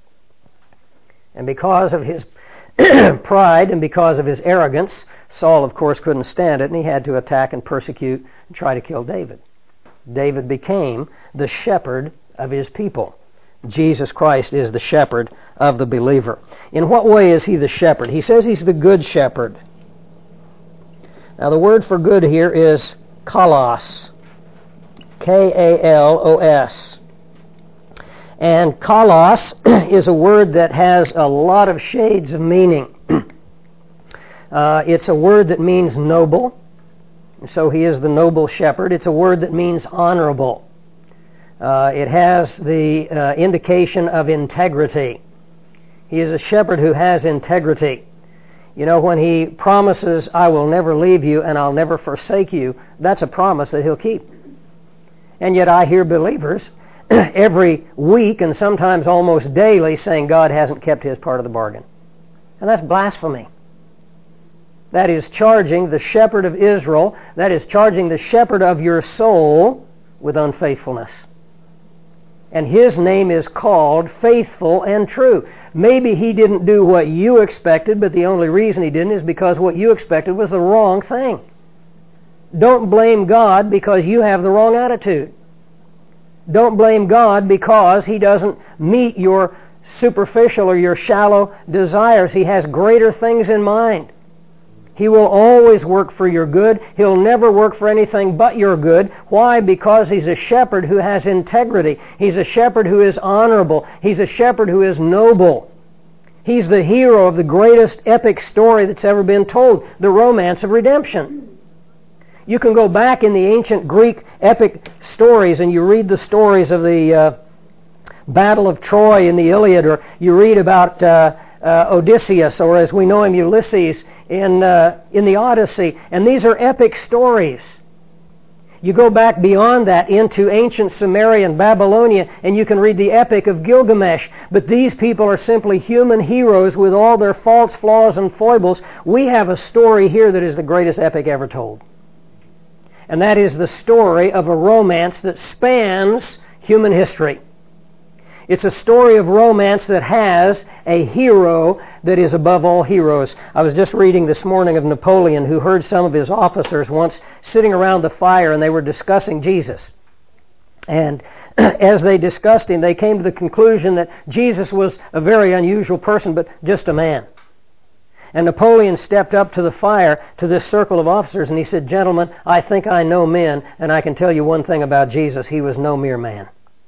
And because of his pride and because of his arrogance, Saul, of course, couldn't stand it, and he had to attack and persecute and try to kill David. David became the shepherd of his people. Jesus Christ is the shepherd of the believer. In what way is He the shepherd? He says He's the good shepherd. Now the word for good here is kalos. K A L O S. And kalos is a word that has a lot of shades of meaning. uh, it's a word that means noble. So He is the noble shepherd. It's a word that means honorable. Uh, it has the uh, indication of integrity. He is a shepherd who has integrity. You know, when He promises, "I will never leave you and I'll never forsake you," that's a promise that He'll keep. And yet I hear believers every week and sometimes almost daily saying God hasn't kept His part of the bargain. And that's blasphemy. That is charging the shepherd of Israel, that is charging the shepherd of your soul with unfaithfulness. And His name is called faithful and true. Maybe He didn't do what you expected, but the only reason He didn't is because what you expected was the wrong thing. Don't blame God because you have the wrong attitude. Don't blame God because He doesn't meet your superficial or your shallow desires. He has greater things in mind. He will always work for your good. He'll never work for anything but your good. Why? Because He's a shepherd who has integrity. He's a shepherd who is honorable. He's a shepherd who is noble. He's the hero of the greatest epic story that's ever been told, the romance of redemption. You can go back in the ancient Greek epic stories and you read the stories of the uh, Battle of Troy in the Iliad, or you read about uh, uh, Odysseus, or as we know him, Ulysses, in, uh, in the Odyssey. And these are epic stories. You go back beyond that into ancient Sumeria and Babylonia, and you can read the Epic of Gilgamesh. But these people are simply human heroes with all their faults, flaws, and foibles. We have a story here that is the greatest epic ever told. And that is the story of a romance that spans human history. It's a story of romance that has a hero that is above all heroes. I was just reading this morning of Napoleon, who heard some of his officers once sitting around the fire, and they were discussing Jesus. And as they discussed him, they came to the conclusion that Jesus was a very unusual person, but just a man. And Napoleon stepped up to the fire, to this circle of officers, and he said, "Gentlemen, I think I know men, and I can tell you one thing about Jesus. He was no mere man."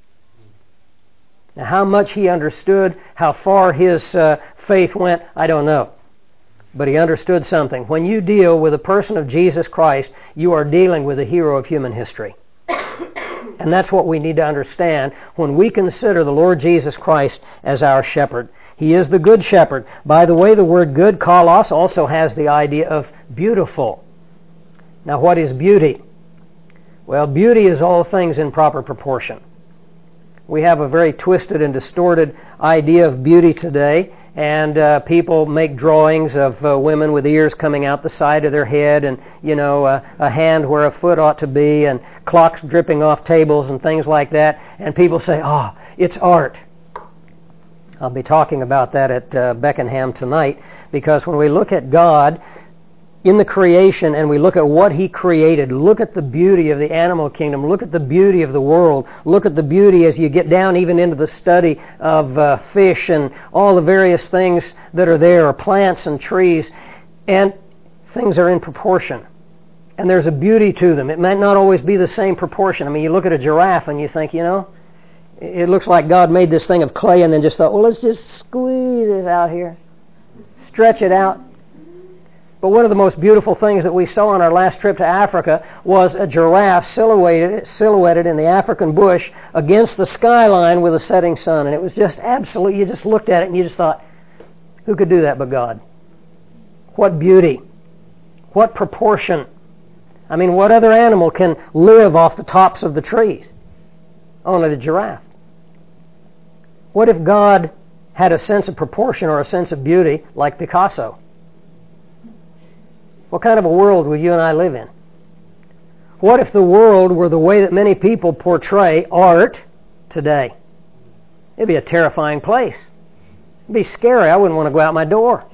Now, how much he understood, how far his uh, faith went, I don't know. But he understood something. When you deal with a person of Jesus Christ, you are dealing with a hero of human history. And that's what we need to understand when we consider the Lord Jesus Christ as our shepherd. He is the good shepherd. By the way, the word good, kalos, also has the idea of beautiful. Now, what is beauty? Well, beauty is all things in proper proportion. We have a very twisted and distorted idea of beauty today, and uh, people make drawings of uh, women with ears coming out the side of their head, and, you know, uh, a hand where a foot ought to be, and clocks dripping off tables and things like that, and people say, "Oh, it's art." I'll be talking about that at uh, Beckenham tonight, because when we look at God in the creation and we look at what He created, look at the beauty of the animal kingdom, look at the beauty of the world, look at the beauty as you get down even into the study of uh, fish and all the various things that are there, or plants and trees, and things are in proportion. And there's a beauty to them. It might not always be the same proportion. I mean, you look at a giraffe and you think, you know, it looks like God made this thing of clay and then just thought, well, let's just squeeze this out here, stretch it out. But one of the most beautiful things that we saw on our last trip to Africa was a giraffe silhouetted, silhouetted in the African bush against the skyline with a setting sun. And it was just absolutely, you just looked at it and you just thought, who could do that but God? What beauty. What proportion. I mean, what other animal can live off the tops of the trees? Only the giraffe. What if God had a sense of proportion or a sense of beauty like Picasso? What kind of a world would you and I live in? What if the world were the way that many people portray art today? It'd be a terrifying place. It'd be scary. I wouldn't want to go out my door.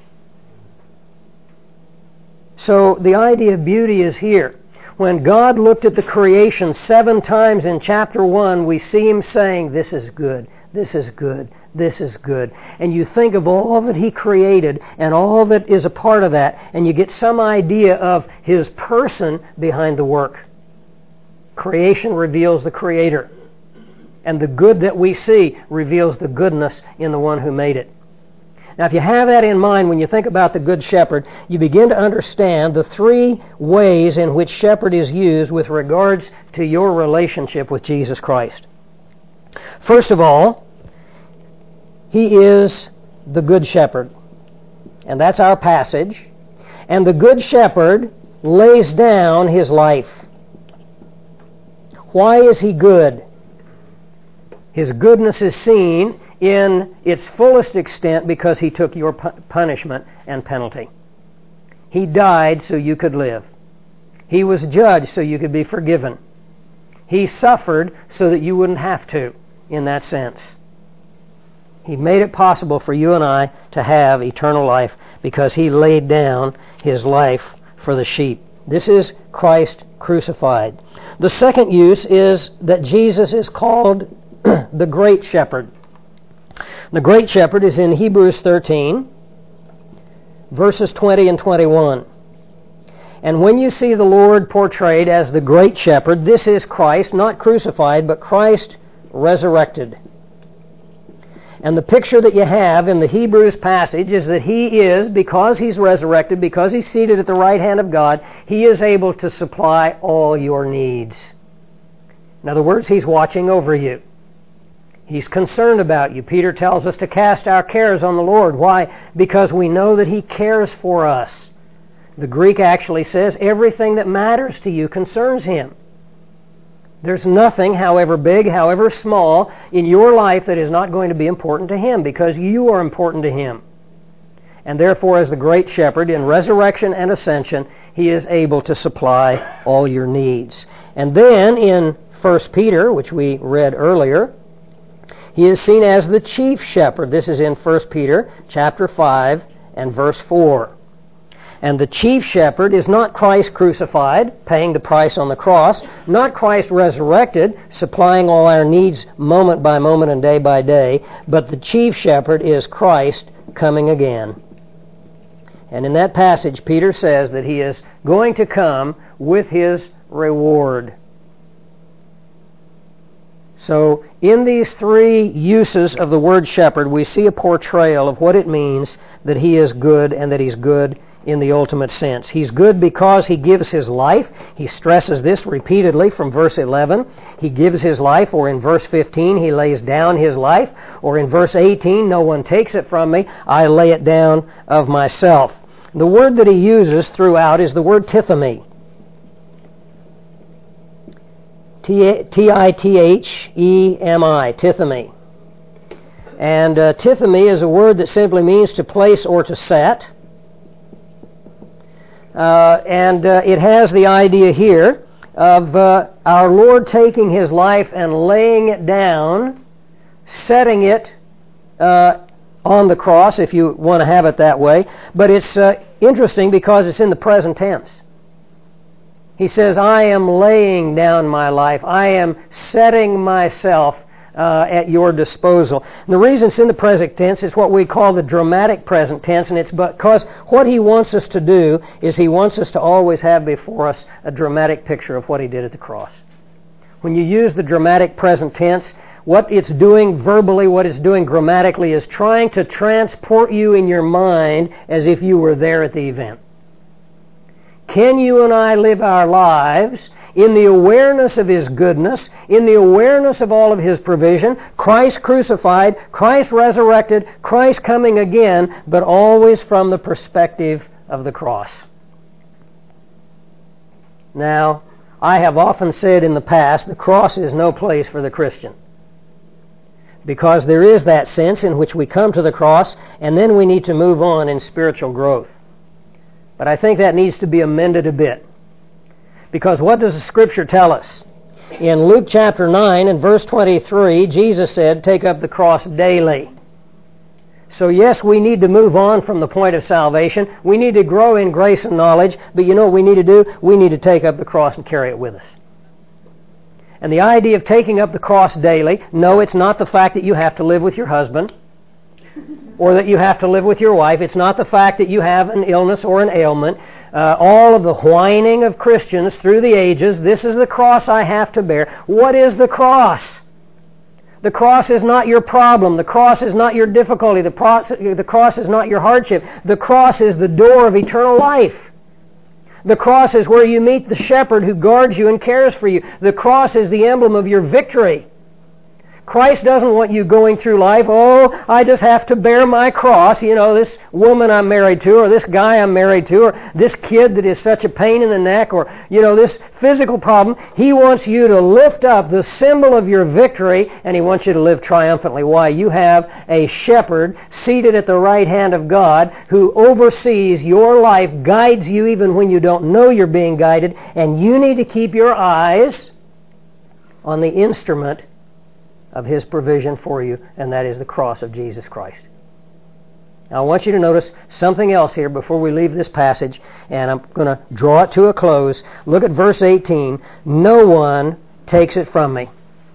So the idea of beauty is here. When God looked at the creation seven times in chapter one, we see Him saying, "This is good, this is good, this is good." And you think of all that He created and all that is a part of that, and you get some idea of His person behind the work. Creation reveals the Creator, and the good that we see reveals the goodness in the one who made it. Now, if you have that in mind when you think about the Good Shepherd, you begin to understand the three ways in which shepherd is used with regards to your relationship with Jesus Christ. First of all, He is the Good Shepherd. And that's our passage. And the Good Shepherd lays down His life. Why is He good? His goodness is seen in its fullest extent because He took your pu- punishment and penalty. He died so you could live. He was judged so you could be forgiven. He suffered so that you wouldn't have to, in that sense. He made it possible for you and I to have eternal life because He laid down His life for the sheep. This is Christ crucified. The second use is that Jesus is called the Great Shepherd. The Great Shepherd is in Hebrews thirteen, verses twenty and twenty-one. And when you see the Lord portrayed as the Great Shepherd, this is Christ, not crucified, but Christ resurrected. And the picture that you have in the Hebrews passage is that He is, because He's resurrected, because He's seated at the right hand of God, He is able to supply all your needs. In other words, He's watching over you. He's concerned about you. Peter tells us to cast our cares on the Lord. Why? Because we know that He cares for us. The Greek actually says everything that matters to you concerns Him. There's nothing, however big, however small, in your life that is not going to be important to Him, because you are important to Him. And therefore, as the great shepherd, in resurrection and ascension, He is able to supply all your needs. And then in First Peter, which we read earlier, He is seen as the chief shepherd. This is in First Peter chapter five and verse four. And the chief shepherd is not Christ crucified, paying the price on the cross, not Christ resurrected, supplying all our needs moment by moment and day by day, but the chief shepherd is Christ coming again. And in that passage, Peter says that He is going to come with His reward. So, in these three uses of the word shepherd, we see a portrayal of what it means that He is good and that He's good in the ultimate sense. He's good because He gives His life. He stresses this repeatedly from verse eleven. He gives His life, or in verse fifteen, He lays down His life, or in verse eighteen, no one takes it from me, I lay it down of myself. The word that He uses throughout is the word tithemi. T I T H E M I, tithemi. And uh, tithemi is a word that simply means to place or to set. Uh, and uh, it has the idea here of uh, our Lord taking His life and laying it down, setting it uh, on the cross, if you want to have it that way. But it's uh, interesting because it's in the present tense. He says, I am laying down my life. I am setting myself uh, at your disposal. And the reason it's in the present tense is what we call the dramatic present tense, and it's because what He wants us to do is He wants us to always have before us a dramatic picture of what He did at the cross. When you use the dramatic present tense, what it's doing verbally, what it's doing grammatically, is trying to transport you in your mind as if you were there at the event. Can you and I live our lives in the awareness of His goodness, in the awareness of all of His provision, Christ crucified, Christ resurrected, Christ coming again, but always from the perspective of the cross? Now, I have often said in the past, the cross is no place for the Christian. Because there is that sense in which we come to the cross, and then we need to move on in spiritual growth. But I think that needs to be amended a bit. Because what does the Scripture tell us? In Luke chapter nine and verse twenty-three, Jesus said, take up the cross daily. So yes, we need to move on from the point of salvation. We need to grow in grace and knowledge. But you know what we need to do? We need to take up the cross and carry it with us. And the idea of taking up the cross daily, no, it's not the fact that you have to live with your husband or that you have to live with your wife. It's not the fact that you have an illness or an ailment. Uh, all of the whining of Christians through the ages, this is the cross I have to bear. What is the cross? The cross is not your problem. The cross is not your difficulty. The, pro- the cross is not your hardship. The cross is the door of eternal life. The cross is where you meet the shepherd who guards you and cares for you. The cross is the emblem of your victory. Christ doesn't want you going through life, oh, I just have to bear my cross. You know, this woman I'm married to, or this guy I'm married to, or this kid that is such a pain in the neck, or, you know, this physical problem. He wants you to lift up the symbol of your victory, and He wants you to live triumphantly. Why? You have a shepherd seated at the right hand of God who oversees your life, guides you even when you don't know you're being guided, and you need to keep your eyes on the instrument of His provision for you, and that is the cross of Jesus Christ. Now I want you to notice something else here before we leave this passage, and I'm going to draw it to a close. Look at verse eighteen. No one takes it from me.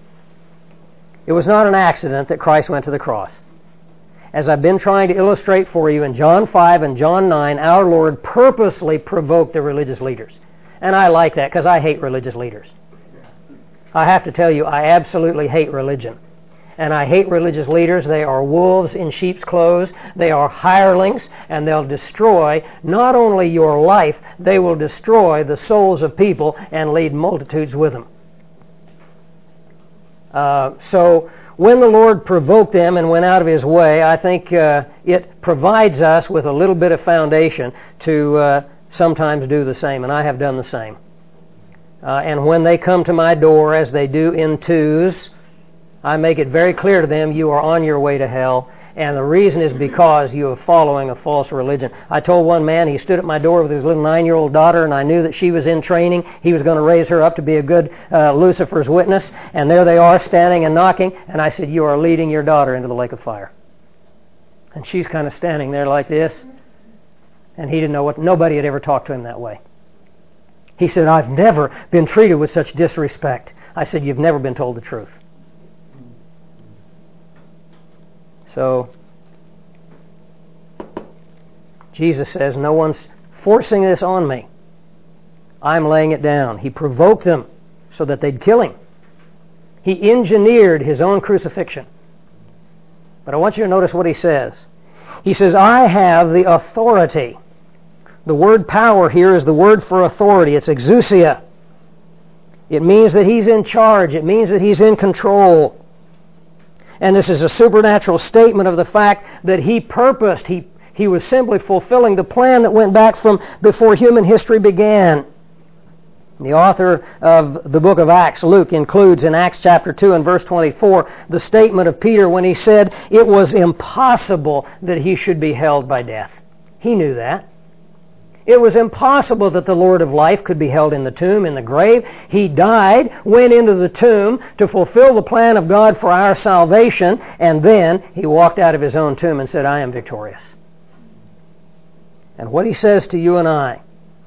It was not an accident that Christ went to the cross. As I've been trying to illustrate for you in John five and John nine, our Lord purposely provoked the religious leaders. And I like that because I hate religious leaders. I have to tell you, I absolutely hate religion. And I hate religious leaders. They are wolves in sheep's clothes. They are hirelings, and they'll destroy not only your life, they will destroy the souls of people and lead multitudes with them. Uh, so when the Lord provoked them and went out of His way, I think uh, it provides us with a little bit of foundation to uh, sometimes do the same, and I have done the same. Uh, and when they come to my door, as they do in twos, I make it very clear to them, you are on your way to hell, and the reason is because you are following a false religion. I told one man, he stood at my door with his little nine-year-old daughter, and I knew that she was in training. He was going to raise her up to be a good uh, Lucifer's witness, and there they are standing and knocking, and I said, you are leading your daughter into the lake of fire. And she's kind of standing there like this, and he didn't know what, nobody had ever talked to him that way. He said, I've never been treated with such disrespect. I said, you've never been told the truth. So, Jesus says, no one's forcing this on me. I'm laying it down. He provoked them so that they'd kill Him. He engineered His own crucifixion. But I want you to notice what He says. He says, I have the authority. The word power here is the word for authority. It's exousia. It means that He's in charge. It means that He's in control. And this is a supernatural statement of the fact that He purposed, He, he was simply fulfilling the plan that went back from before human history began. The author of the book of Acts, Luke, includes in Acts chapter two and verse twenty-four the statement of Peter when he said it was impossible that he should be held by death. He knew that. It was impossible that the Lord of life could be held in the tomb, in the grave. He died, went into the tomb to fulfill the plan of God for our salvation, and then He walked out of His own tomb and said, I am victorious. And what He says to you and I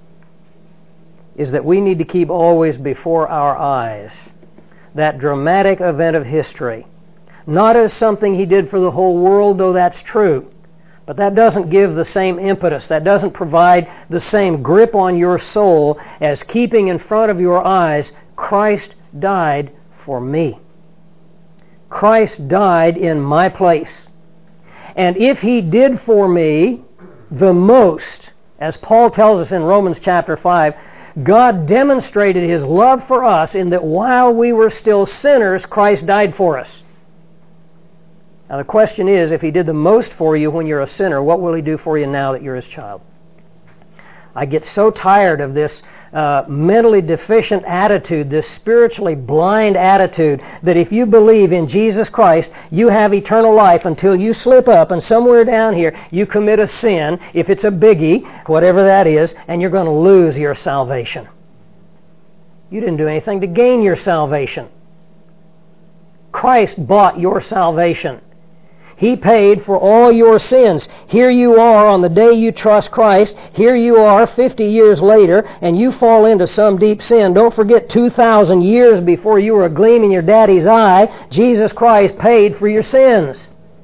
is that we need to keep always before our eyes that dramatic event of history, not as something He did for the whole world, though that's true. But that doesn't give the same impetus. That doesn't provide the same grip on your soul as keeping in front of your eyes, Christ died for me. Christ died in my place. And if He did for me the most, as Paul tells us in Romans chapter five, God demonstrated His love for us in that while we were still sinners, Christ died for us. Now the question is, if He did the most for you when you're a sinner, what will He do for you now that you're His child? I get so tired of this uh, mentally deficient attitude, this spiritually blind attitude, that if you believe in Jesus Christ, you have eternal life until you slip up and somewhere down here you commit a sin, if it's a biggie, whatever that is, and you're going to lose your salvation. You didn't do anything to gain your salvation. Christ bought your salvation. He paid for all your sins. Here you are on the day you trust Christ. Here you are fifty years later, and you fall into some deep sin. Don't forget, two thousand years before you were a gleam in your daddy's eye, Jesus Christ paid for your sins.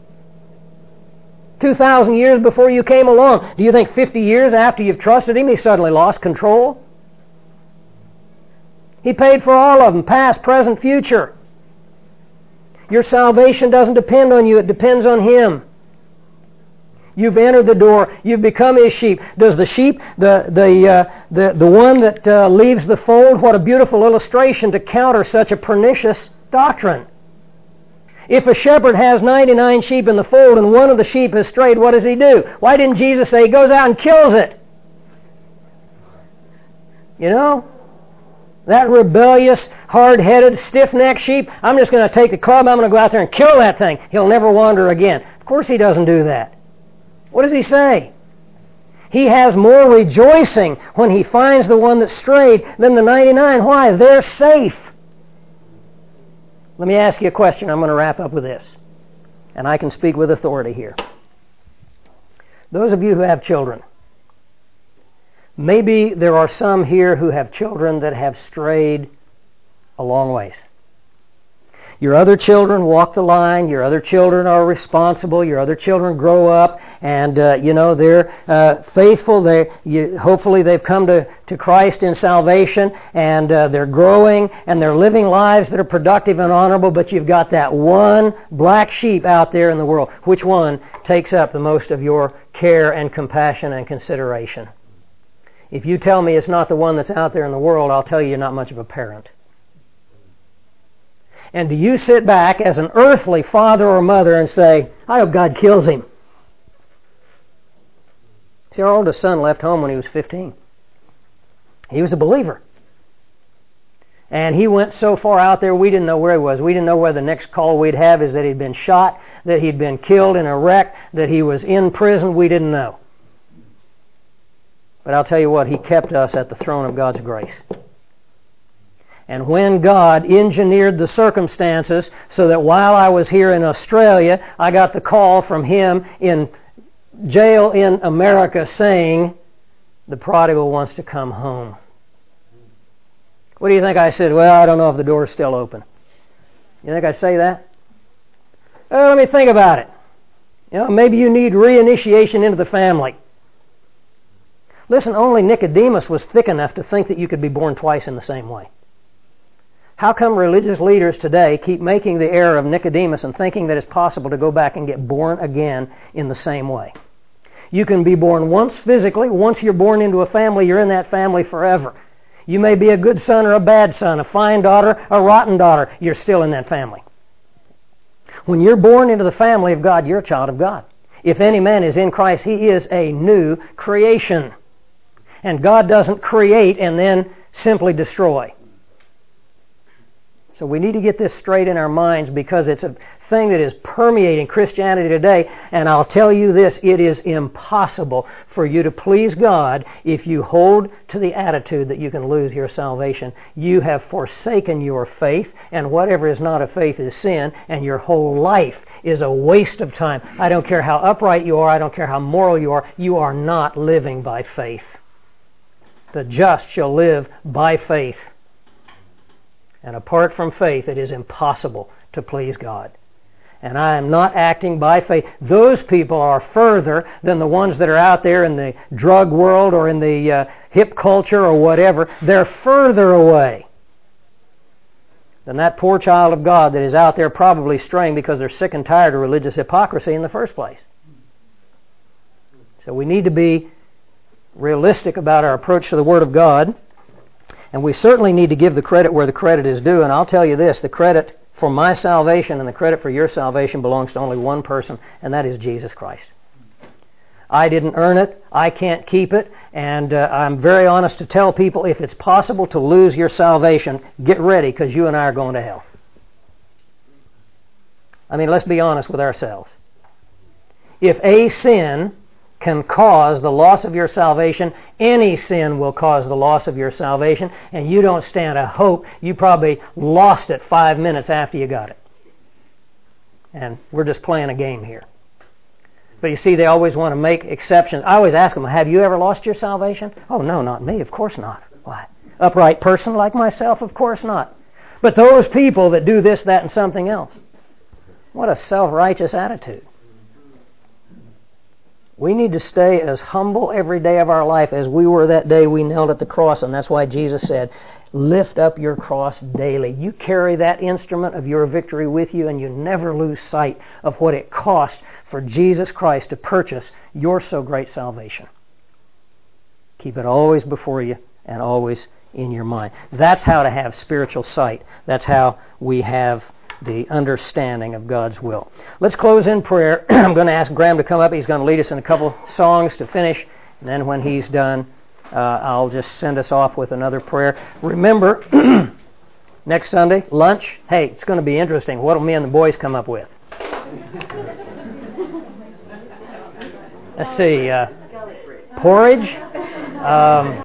two thousand years before you came along. Do you think fifty years after you've trusted Him, He suddenly lost control? He paid for all of them, past, present, future. Your salvation doesn't depend on you, it depends on Him. You've entered the door, you've become His sheep. Does the sheep, the the uh, the, the one that uh, leaves the fold, what a beautiful illustration to counter such a pernicious doctrine. If a shepherd has ninety-nine sheep in the fold and one of the sheep has strayed, what does he do? Why didn't Jesus say He goes out and kills it? You know? That rebellious, hard-headed, stiff-necked sheep, I'm just going to take the club, I'm going to go out there and kill that thing. He'll never wander again. Of course He doesn't do that. What does He say? He has more rejoicing when He finds the one that strayed than the ninety-nine. Why? They're safe. Let me ask you a question. I'm going to wrap up with this. And I can speak with authority here. Those of you who have children, maybe there are some here who have children that have strayed a long ways. Your other children walk the line. Your other children are responsible. Your other children grow up, and uh, you know they're uh, faithful. They you, hopefully they've come to, to Christ in salvation, and uh, they're growing and they're living lives that are productive and honorable. But you've got that one black sheep out there in the world. Which one takes up the most of your care and compassion and consideration? If you tell me it's not the one that's out there in the world, I'll tell you you're not much of a parent. And do you sit back as an earthly father or mother and say, I hope God kills him? See, our oldest son left home when he was fifteen. He was a believer. And he went so far out there, we didn't know where he was. We didn't know where the next call we'd have is that he'd been shot, that he'd been killed in a wreck, that he was in prison. We didn't know. But I'll tell you what, he kept us at the throne of God's grace. And when God engineered the circumstances so that while I was here in Australia, I got the call from him in jail in America saying, the prodigal wants to come home. What do you think I said? Well, I don't know if the door's still open. You think I'd say that? Oh, let me think about it. You know, maybe you need reinitiation into the family. Listen, only Nicodemus was thick enough to think that you could be born twice in the same way. How come religious leaders today keep making the error of Nicodemus and thinking that it's possible to go back and get born again in the same way? You can be born once physically. Once you're born into a family, you're in that family forever. You may be a good son or a bad son, a fine daughter, a rotten daughter. You're still in that family. When you're born into the family of God, you're a child of God. If any man is in Christ, he is a new creation. And God doesn't create and then simply destroy. So we need to get this straight in our minds because it's a thing that is permeating Christianity today. And I'll tell you this, it is impossible for you to please God if you hold to the attitude that you can lose your salvation. You have forsaken your faith, and whatever is not of faith is sin, and your whole life is a waste of time. I don't care how upright you are, I don't care how moral you are, you are not living by faith. The just shall live by faith. And apart from faith, it is impossible to please God. And I am not acting by faith. Those people are further than the ones that are out there in the drug world or in the uh, hip culture or whatever. They're further away than that poor child of God that is out there probably straying because they're sick and tired of religious hypocrisy in the first place. So we need to be realistic about our approach to the Word of God. And we certainly need to give the credit where the credit is due. And I'll tell you this, the credit for my salvation and the credit for your salvation belongs to only one person, and that is Jesus Christ. I didn't earn it. I can't keep it. And uh, I'm very honest to tell people, if it's possible to lose your salvation, get ready, because you and I are going to hell. I mean, let's be honest with ourselves. If a sin can cause the loss of your salvation, any sin will cause the loss of your salvation, and you don't stand a hope. You probably lost it five minutes after you got it. And we're just playing a game here. But you see, they always want to make exceptions. I always ask them, have you ever lost your salvation? Oh, no, not me. Of course not. Why? Upright person like myself? Of course not. But those people that do this, that, and something else. What a self-righteous attitude. We need to stay as humble every day of our life as we were that day we knelt at the cross, and that's why Jesus said, lift up your cross daily. You carry that instrument of your victory with you, and you never lose sight of what it cost for Jesus Christ to purchase your so great salvation. Keep it always before you and always in your mind. That's how to have spiritual sight. That's how we have the understanding of God's will. Let's close in prayer. I'm going to ask Graham to come up. He's going to lead us in a couple songs to finish. And then when he's done, uh, I'll just send us off with another prayer. Remember, next Sunday, lunch. Hey, it's going to be interesting. What will me and the boys come up with? Let's see. Uh, porridge. Um,